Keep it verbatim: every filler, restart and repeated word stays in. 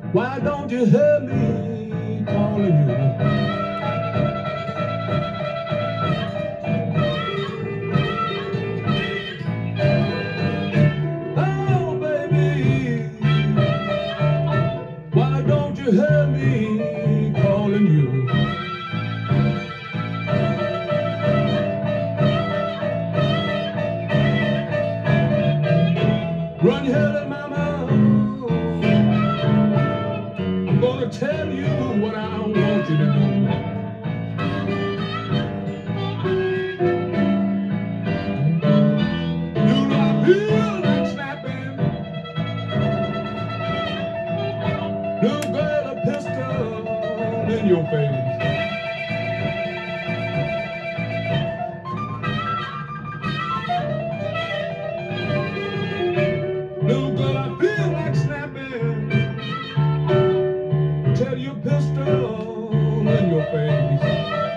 Why don't you hear me calling you? Oh, baby, why don't you hear me calling you? Run your head in my mouth. I'm gonna tell you what I want you to do. You know I feel like snapping. Little girl, a pistol in your face. Little girl, I feel like snapping. Tell you a pistol in your face.